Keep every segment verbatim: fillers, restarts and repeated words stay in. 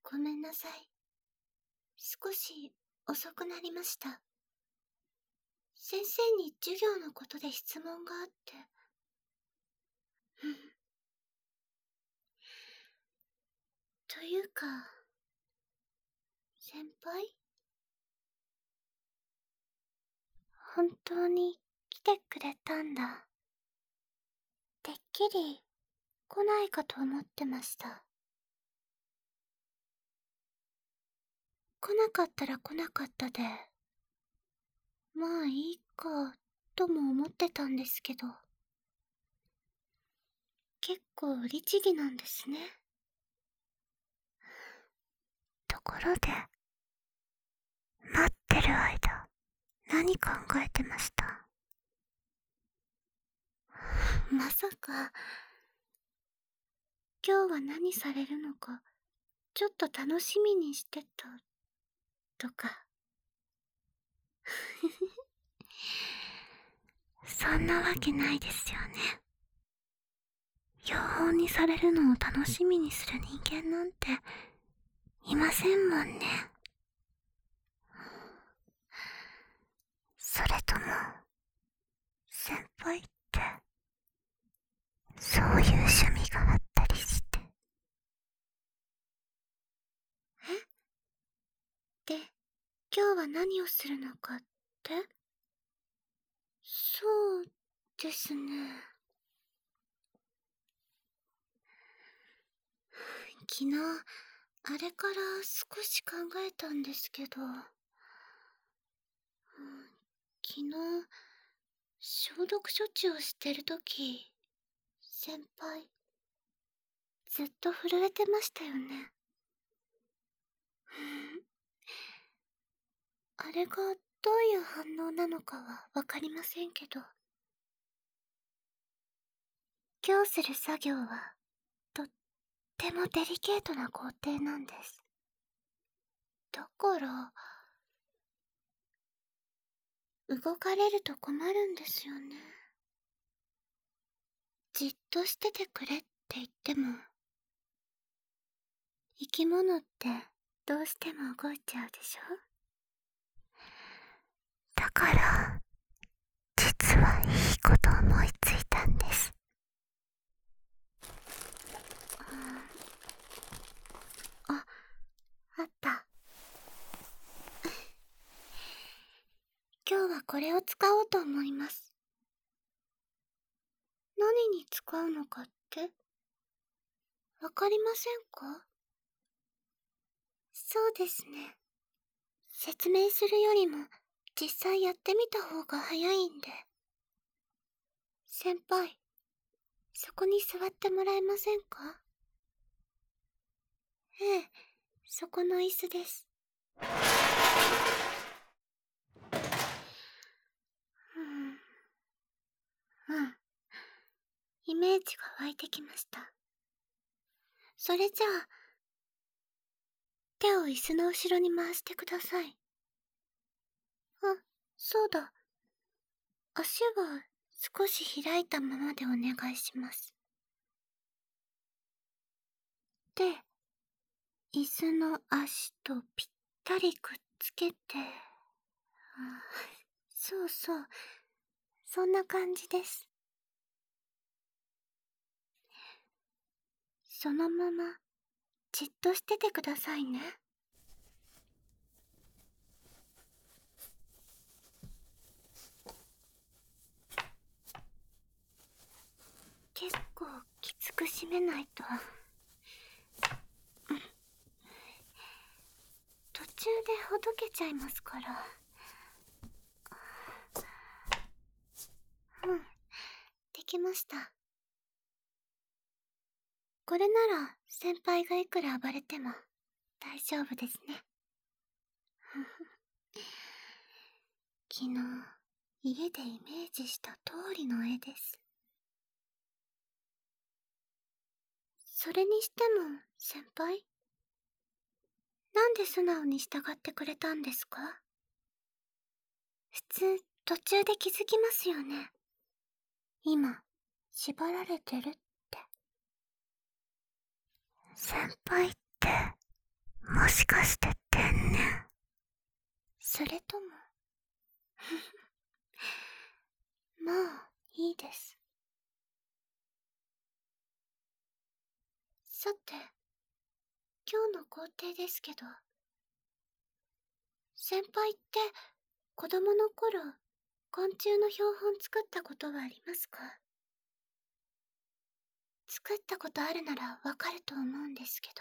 ごめんなさい。少し遅くなりました。先生に授業のことで質問があって。というか、先輩？本当に来てくれたんだ。てっきり来ないかと思ってました。来なかったら来なかったで、まあいいか、とも思ってたんですけど。結構律儀なんですね。ところで、待ってる間、何考えてました？まさか、今日は何されるのか、ちょっと楽しみにしてた、とか。そんなわけないですよね。養蜂にされるのを楽しみにする人間なんて、いませんもんね。それとも、先輩って、そういう趣味があったりして。え？で、今日は何をするのかって？そうですね。昨日、あれから少し考えたんですけど、昨日、消毒処置をしてるとき、先輩、ずっと震えてましたよね。あれがどういう反応なのかはわかりませんけど、今日する作業は、とってもデリケートな工程なんです。だから、動かれると困るんですよね。じっとしててくれって言っても、生き物ってどうしても動いちゃうでしょ？だから、実はいいこと思いついたんです。あ、あった。今日はこれを使おうと思います。何に使うのかってわかりませんか？そうですね。説明するよりも実際やってみた方が早いんで。先輩、そこに座ってもらえませんか？ええ、そこの椅子です。うん。うん。イメージが湧いてきました。それじゃあ、手を椅子の後ろに回してください。あ、そうだ。足は少し開いたままでお願いします。で、椅子の足とぴったりくっつけて、あ、そうそう、そんな感じです。そのまま、じっとしててくださいね。結構きつく締めないと。途中でほどけちゃいますから。うん、できました。これなら先輩がいくら暴れても大丈夫ですね。昨日、家でイメージした通りの絵です。それにしても、先輩？なんで素直に従ってくれたんですか？普通、途中で気づきますよね。今、縛られてるって。先輩って、 もしかして天然？それとももういいです。さて、今日の工程ですけど、先輩って子供の頃昆虫の標本作ったことはありますか？作ったことあるならわかると思うんですけど、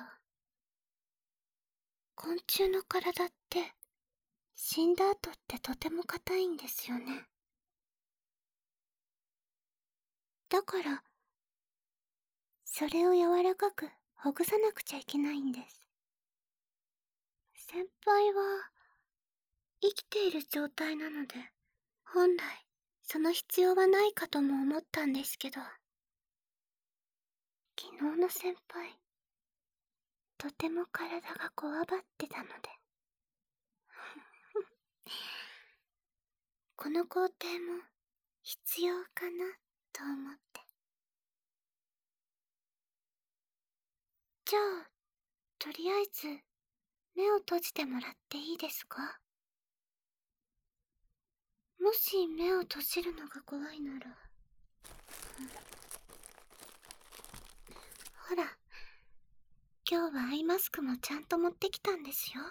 昆虫の体って死んだ後ってとても硬いんですよね。だからそれを柔らかくほぐさなくちゃいけないんです。先輩は生きている状態なので、本来その必要はないかとも思ったんですけど、昨日の先輩とても体がこわばってたのでこの工程も必要かなと思って。じゃあとりあえず目を閉じてもらっていいですか？もし目を閉じるのが怖いなら、ほら、今日はアイマスクもちゃんと持ってきたんですよ。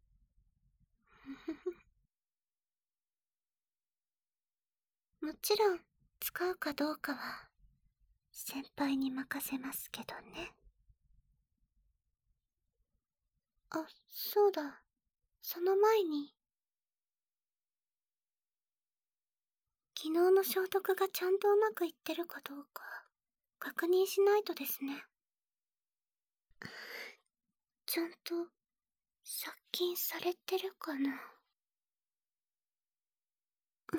もちろん使うかどうかは先輩に任せますけどね。あ、そうだ。その前に、昨日の消毒がちゃんとうまくいってるかどうか確認しないとですね。ちゃんと殺菌されてるかな。うん。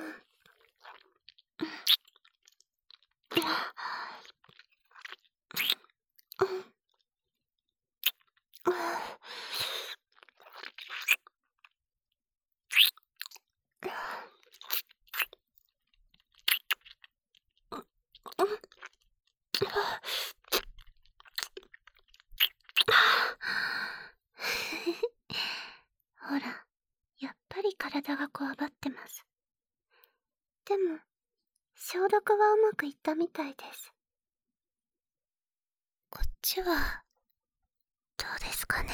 ほら、やっぱり体がこわばってます。でも消毒はうまくいったみたいです。こっちはどうですかね。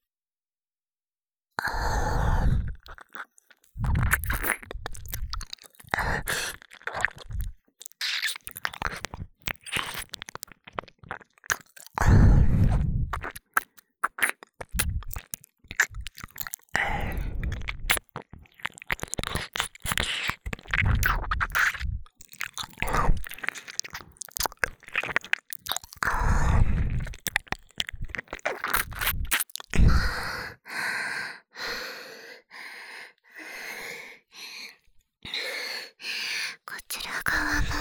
こちら側も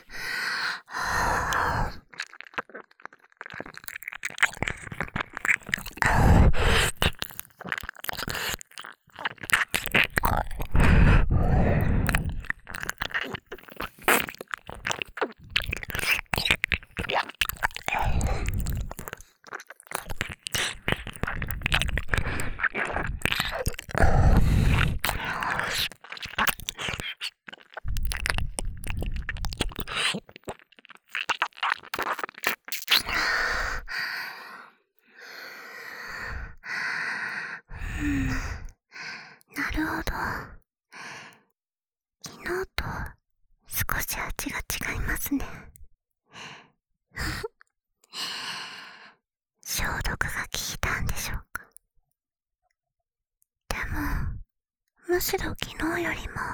うん、なるほど。昨日と少し味が違いますね。消毒が効いたんでしょうか。でもむしろ昨日よりも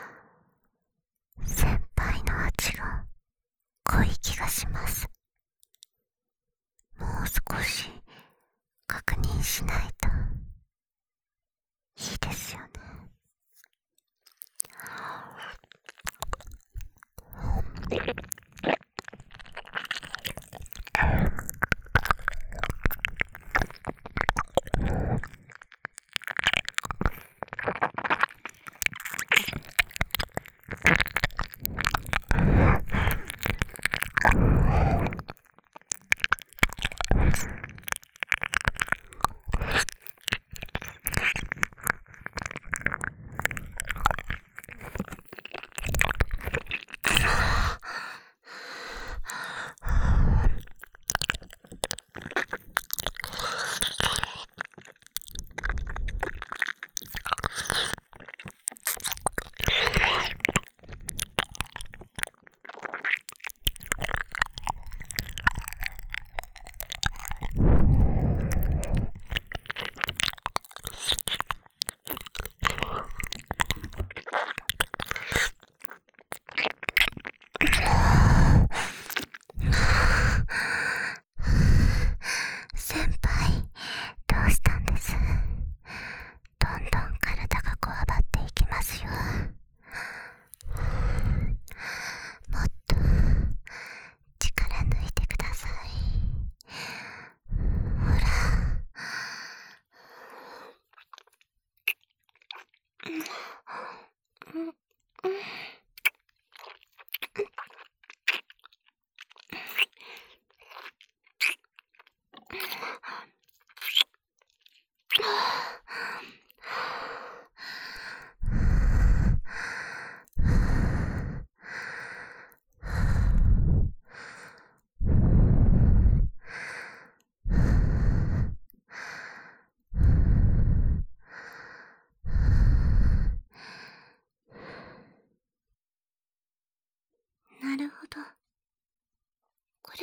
先輩の味が濃い気がします。もう少し確認しないと。いいですよね。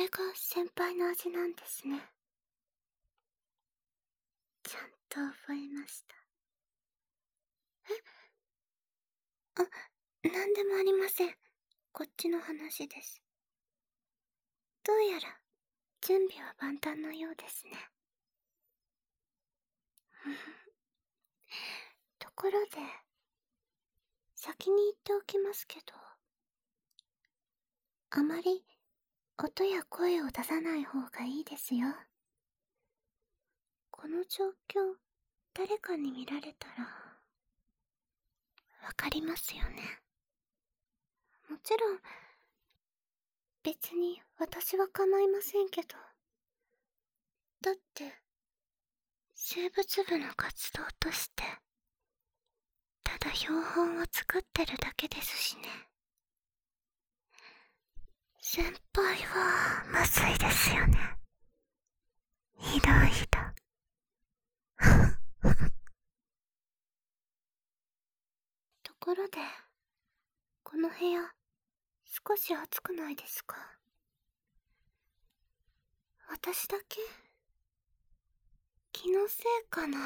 れが先輩の味なんですね。ちゃんと覚えました。え？あ、なんでもありません。こっちの話です。どうやら、準備は万端のようですね。ところで、先に言っておきますけど、あまり音や声を出さない方がいいですよ。この状況、誰かに見られたら、わかりますよね。もちろん、別に私は構いませんけど。だって、生物部の活動として、ただ標本を作ってるだけですしね。先輩は、まずいですよね。ひどいひどい。ところで、この部屋、少し暑くないですか？私だけ？気のせいかな？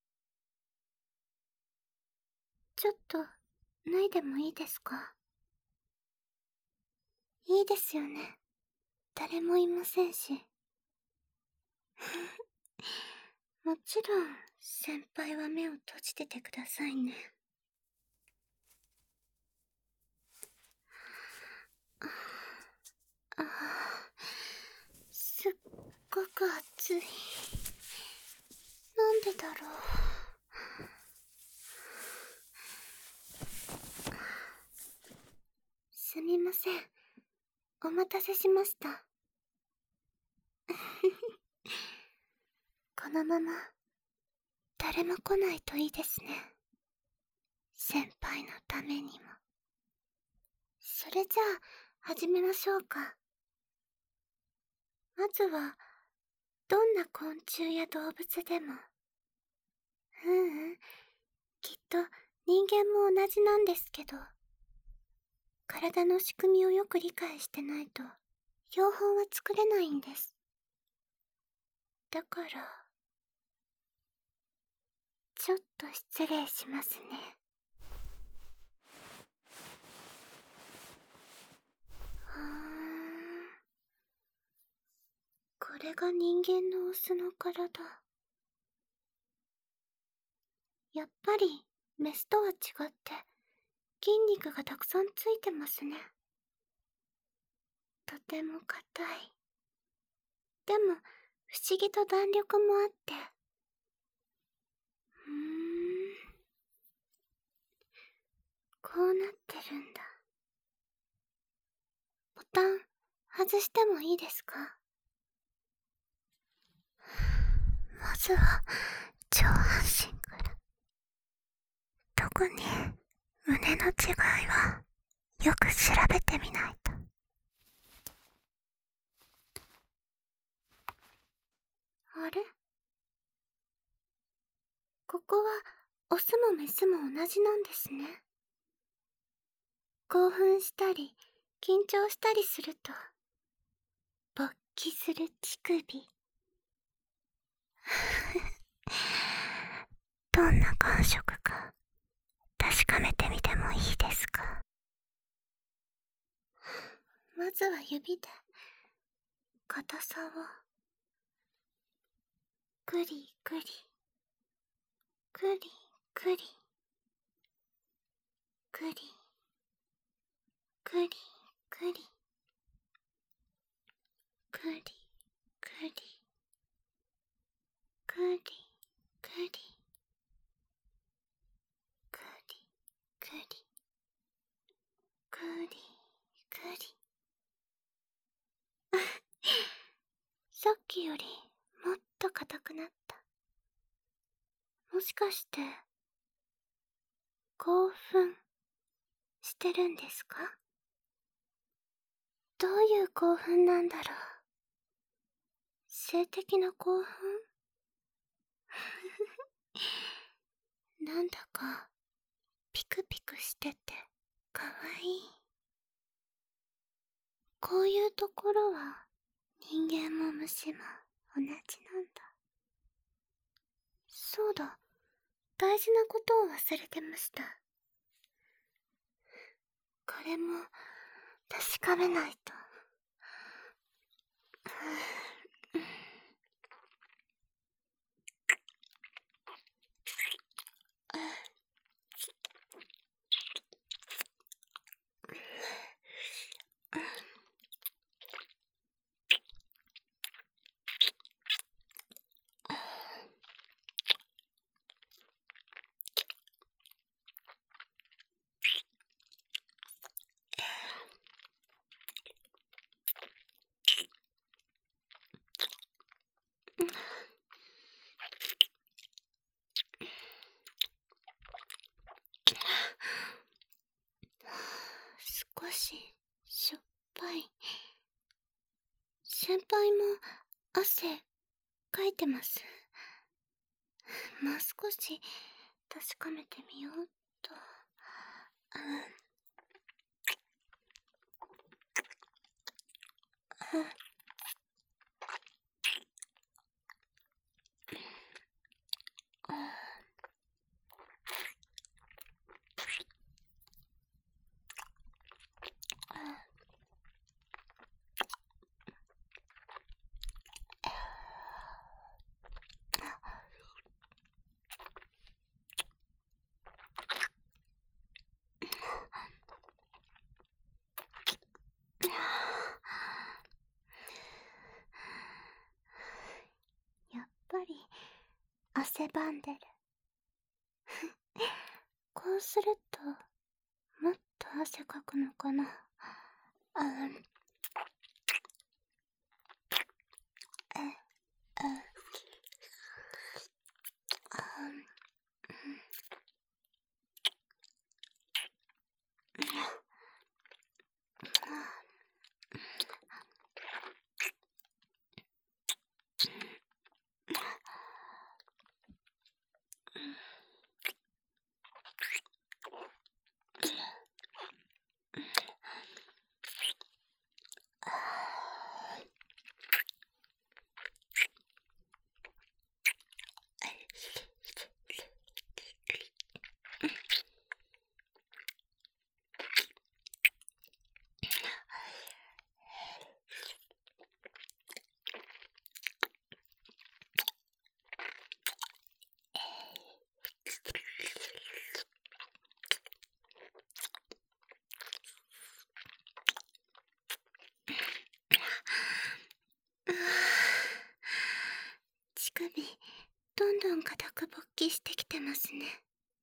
ちょっと、脱いでもいいですか？いいですよね。誰もいませんし。もちろん、先輩は目を閉じててくださいね。ああ、すっごく暑い。なんでだろう。すみません。お待たせしました。このまま、誰も来ないといいですね。先輩のためにも。それじゃあ、始めましょうか。まずは、どんな昆虫や動物でも。ううん、きっと人間も同じなんですけど、体の仕組みをよく理解してないと、標本は作れないんです。だから、ちょっと失礼しますね。はーん。これが人間のオスの体。やっぱり、メスとは違って、筋肉がたくさんついてますね。とても硬い。でも、不思議と弾力もあって。うーん。こうなってるんだ。ボタン、外してもいいですか？まずは、上半身から。特に、胸の違いは、よく調べてみないと。あれ？ここは、オスもメスも同じなんですね。興奮したり、緊張したりすると、勃起する乳首。どんな感触か、確かめてみてもいいですか？まずは指で、硬さを、ぐりぐり、ぐりぐり、ぐり、ぐりぐり、ぐりぐり、ぐりぐり、ぐりぐり、ぐりぐり。さっきよりもっと硬くなった。もしかして、興奮してるんですか？どういう興奮なんだろう。性的な興奮？なんだか、ピクピクしてて、かわいい。こういうところは、 人間も虫も同じなんだ。そうだ、大事なことを忘れてました。これも確かめないと。少ししょっぱい。先輩も汗かいてます。もう少し確かめてみようっと。うんうんやっぱり汗ばんでる。こうするともっと汗かくのかな。うん。え、え、乳首どんどん硬く勃起してきてますね。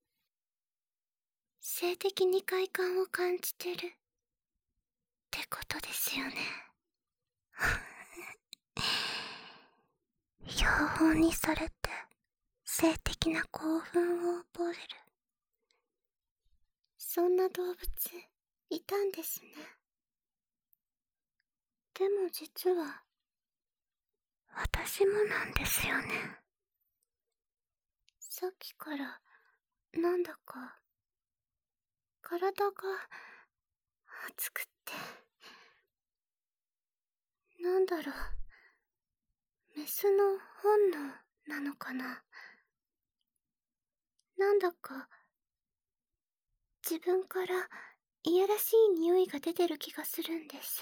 性的に快感を感じてるってことですよね。標本にされて性的な興奮を覚える、そんな動物いたんですね。でも実は私もなんですよね。さっきからなんだか体が熱くって、なんだろう、メスの本能なのかな。なんだか自分からいやらしい匂いが出てる気がするんです。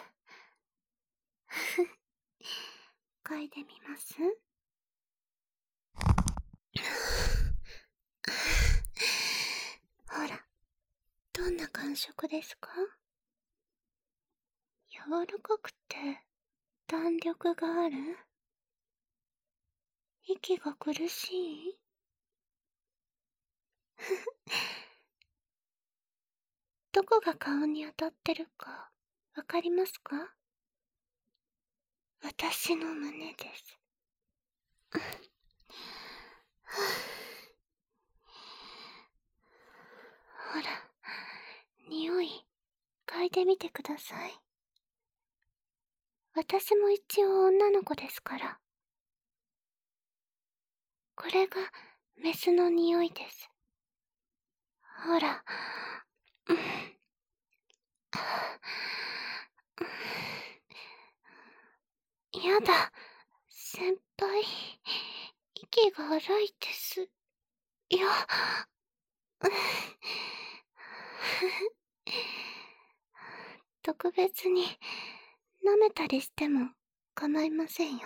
嗅いでみます？ほら、どんな感触ですか？柔らかくて弾力がある？息が苦しい？どこが顔に当たってるかわかりますか？私の胸です。ほら、匂い嗅いでみてください。私も一応女の子ですから。これがメスの匂いです。ほら、うん、やまだ、先輩、息が荒いです。いや、特別に舐めたりしても構いませんよ。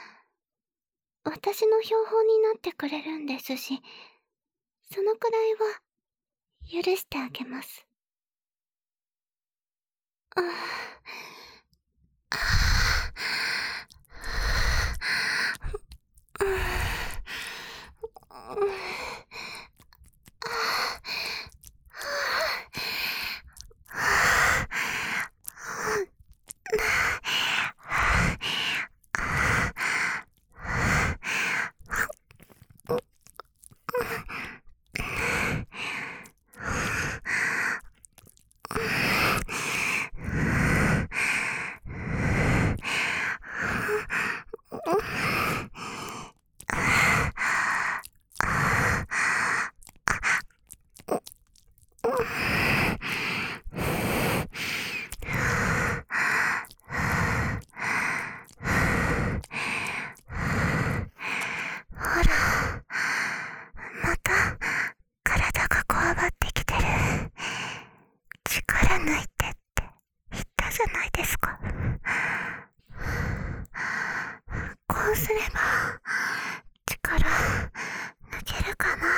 私の標本になってくれるんですし、そのくらいは許してあげます。ああすれば力抜けるかな。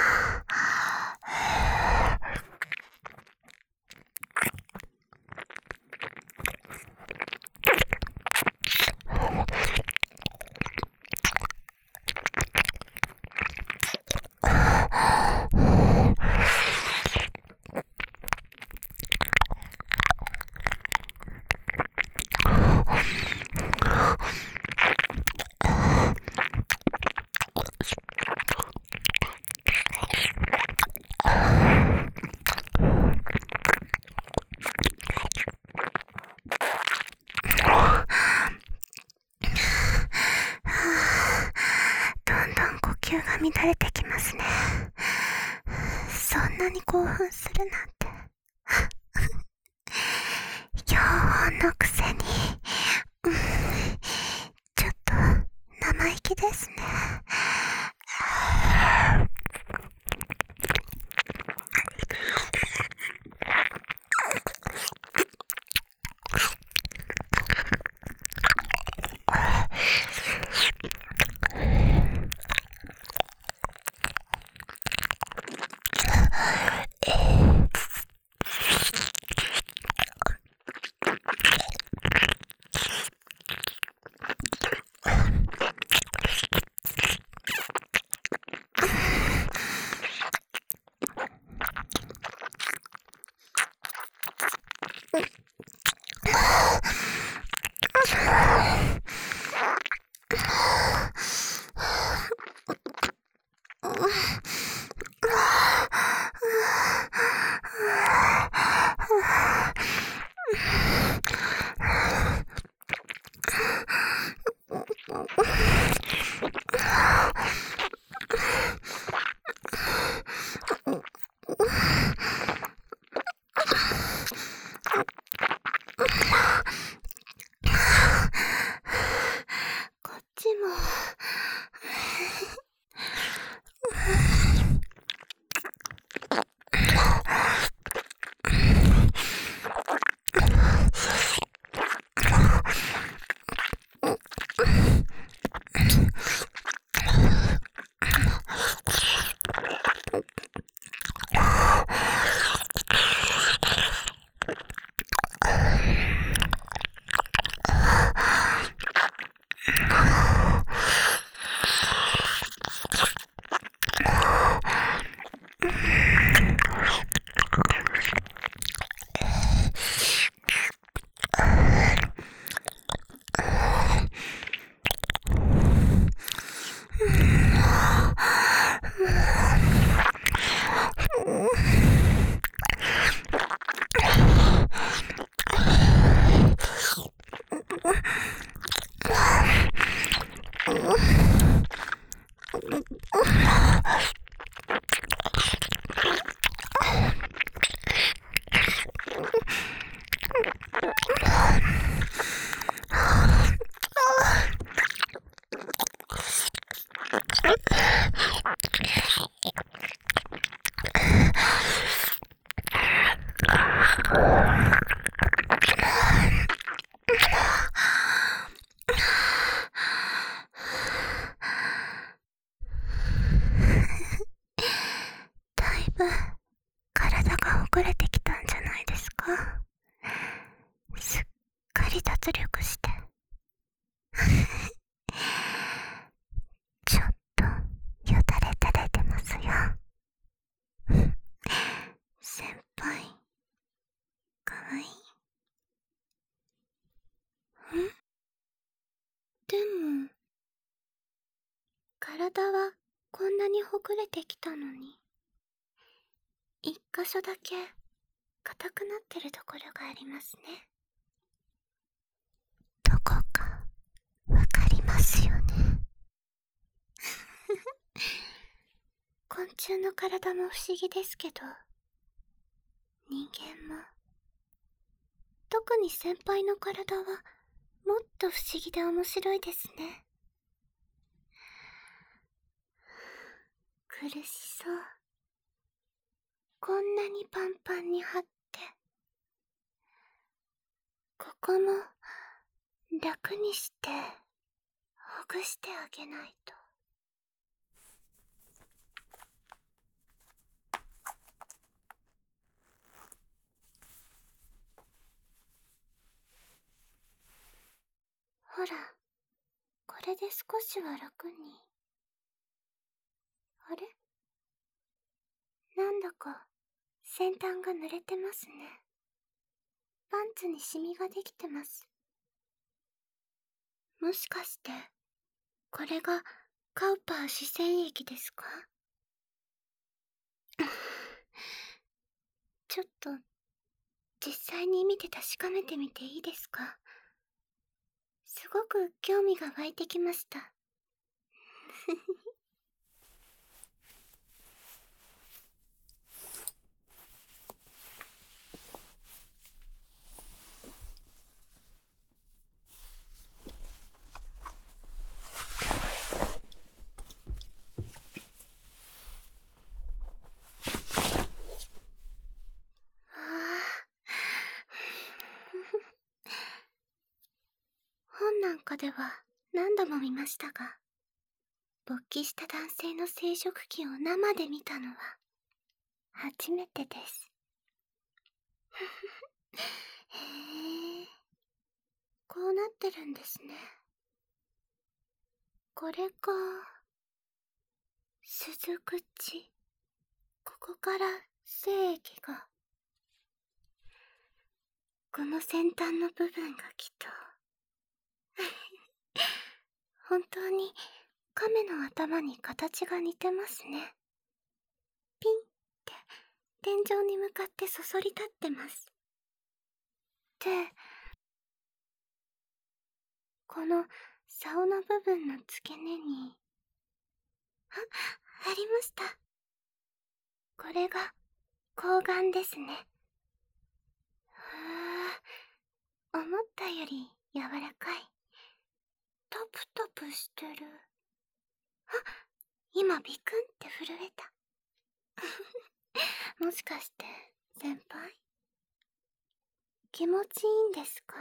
乱れてきますね。そんなに興奮するなんて。標本のくせに、うん、ちょっと生意気ですね。 脱力して。ちょっとよだれ垂れてますよ。先輩、かわいい。ん？でも、体はこんなにほぐれてきたのに、一箇所だけ硬くなってるところがありますね。どこかわかりますよね。昆虫の体も不思議ですけど、人間も、特に先輩の体はもっと不思議で面白いですね。苦しそう。こんなにパンパンに張って、ここも楽にしてほぐしてあげないと。ほら、これで少しは楽に。あれ？なんだか先端が濡れてますね。パンツにシミができてます。もしかしてこれがカウパー視線液ですか？ちょっと実際に見て確かめてみていいですか？すごく興味が湧いてきました。本なんかでは何度も見ましたが、勃起した男性の生殖器を生で見たのは初めてです。へえ、こうなってるんですね。これか。鈴口。ここから精液が。この先端の部分がきっと。本当に亀の頭に形が似てますね。ピンって天井に向かってそそり立ってます。で、この竿の部分の付け根に、あ、ありました。これが睾丸ですね。ふぅ、思ったより柔らかい。トプトプしてる。あ、今ビクンって震えた。もしかして先輩、気持ちいいんですか？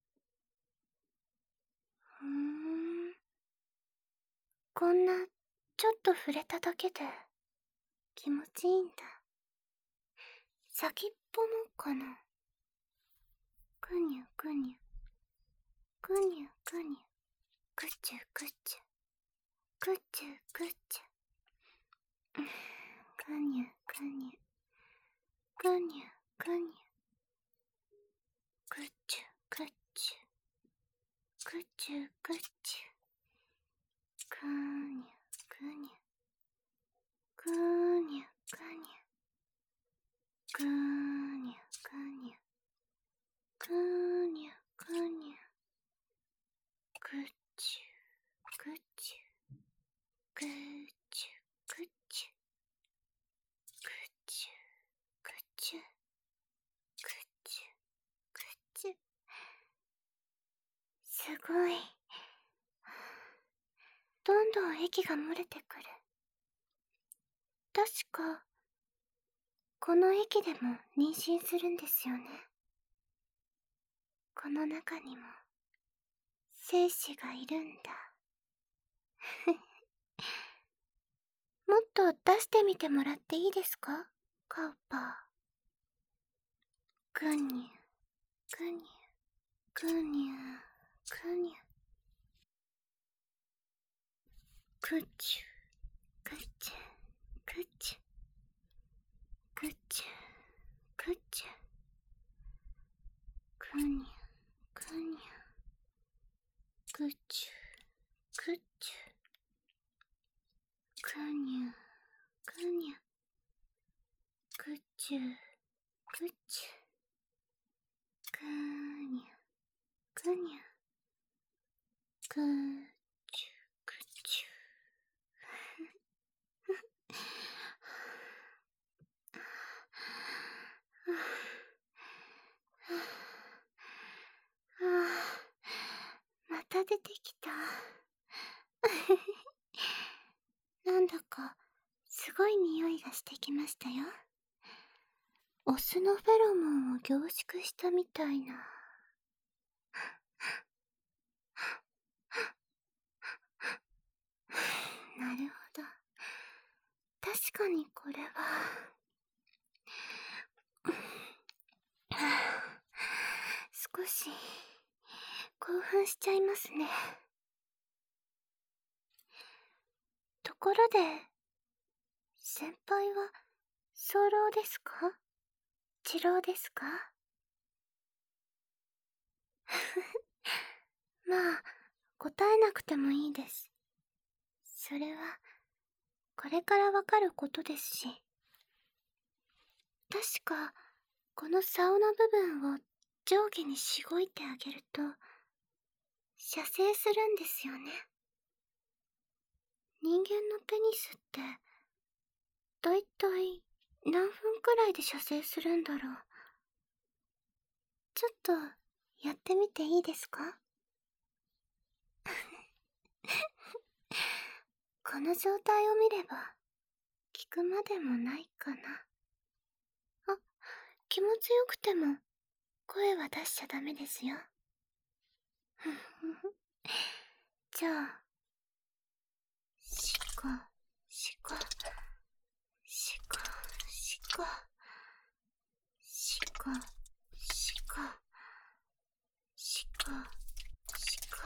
ふーん、こんなちょっと触れただけで気持ちいいんだ。先っぽもかな。ぐにゅぐにゅ、ぐにゅぐにゅ、ぐちゅぐちゅ、ぐちゅぐちゅ、ぐにゅぐにゅ、ぐにゅぐにゅ、ぐちゅぐちゅ、ぐちゅぐちゅ、ぐにゅぐにゅ、ぐにゅぐにゅ、ぐにゅぐにゅ、ぐにゅぐにゅ、ぐちゅぐちゅ、ぐちゅぐちゅ、ぐちゅぐちゅ、ぐちゅぐちゅ。すごい。どんどん液が漏れてくる。確かこの液でも妊娠するんですよね。この中にも精子がいるんだ。もっと出してみてもらっていいですか、カウパー。ぐにゅぐにゅくにゅくにゅくちゅくちゅくちゅくちゅくちゅくにゅくにゅくちゅくちゅくにゅくにゅくちゅくちゅくにゅくにゅくちゅくちゅまた出てきた。なんだかすごい匂いがしてきましたよ。オスのフェロモンを凝縮したみたいな。なるほど。確かにこれは少し興奮しちゃいますね。ところで、先輩は早漏ですか？治療ですか？まあ、答えなくてもいいです。それは、これからわかることですし。確か、この竿の部分を上下にしごいてあげると、射精するんですよね。人間のペニスって、だいたい何分くらいで射精するんだろう。ちょっと、やってみていいですか？この状態を見れば、聞くまでもないかな。あ、気持ちよくても、声は出しちゃダメですよ。じゃあ、しこ、しこ、しこ、しこ、しこ、しこ、しこ、しこ。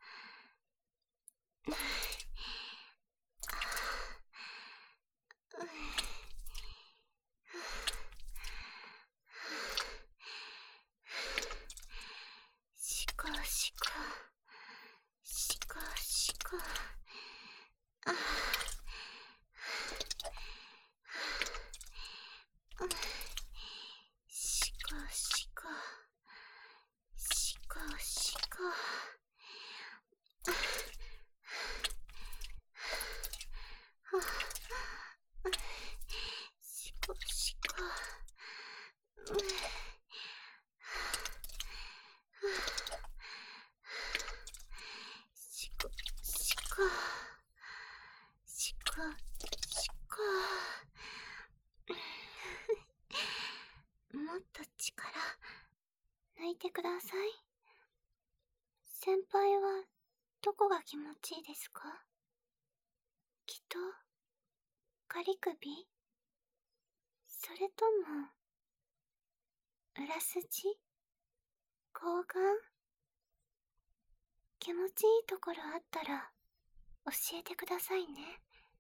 しこしこしこしこ。ああ。しこしこしこしこ。しこしこ。しこしこしこしこ。もっと力抜いてください。先輩はどこが気持ちいいですか？気と仮首？それとも裏筋？睾丸？気持ちいいところあったら教えてくださいね。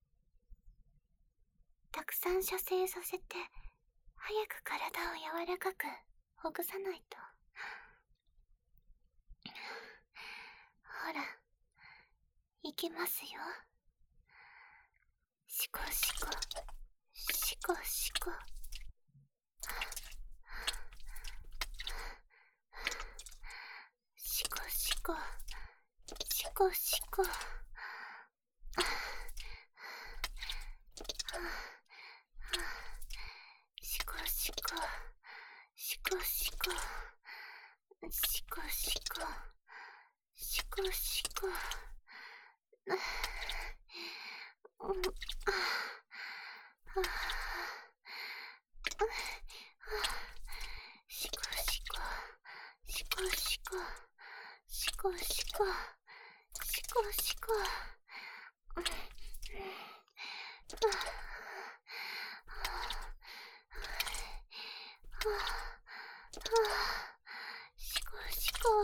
たくさん射精させて早く体を柔らかくほぐさないと。ほら、いきますよ。しこしこしこしこ。しこしこしこしこ。しこしこしこしこしこしこしこしこ。しこしこしこしこしこしこしこしこ。しこしこ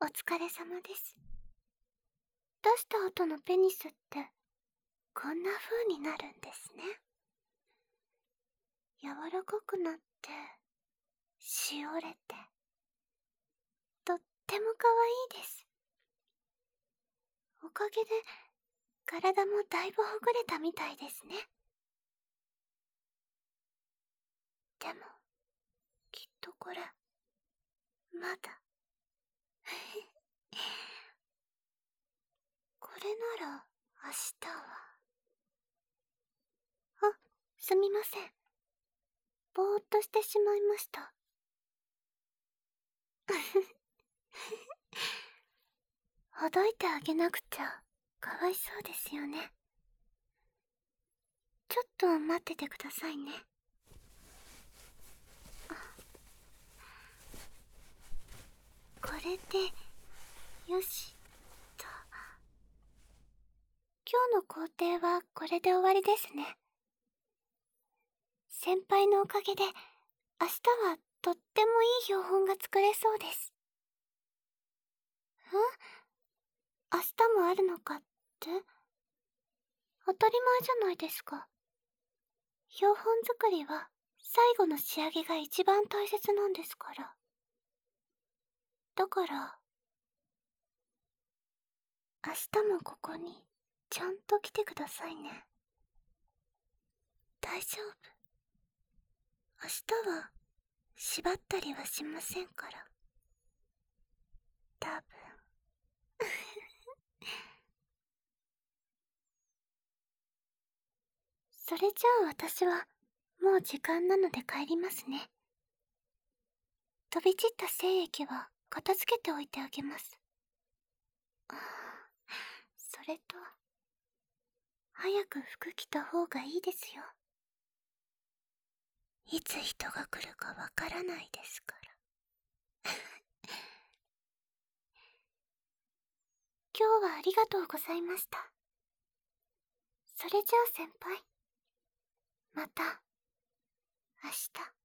お疲れ様です。出した後のペニスってこんな風になるんですね。柔らかくなってしおれて、とっても可愛いです。おかげで体もだいぶほぐれたみたいですね。でもきっとこれまだこれなら明日は。あ、すみません。ぼーっとしてしまいました。ほどいてあげなくちゃかわいそうですよね。ちょっと待っててくださいね。これでよしと。今日の工程はこれで終わりですね。先輩のおかげで明日はとってもいい標本が作れそうです。ん？明日もあるのかって？当たり前じゃないですか。標本作りは最後の仕上げが一番大切なんですから。だから明日もここにちゃんと来てくださいね。大丈夫。明日は縛ったりはしませんから。多分。それじゃあ私はもう時間なので帰りますね。飛び散った精液は片付けておいてあげます。ああ、それと早く服着た方がいいですよ。いつ人が来るかわからないですから。今日はありがとうございました。それじゃあ先輩、また明日。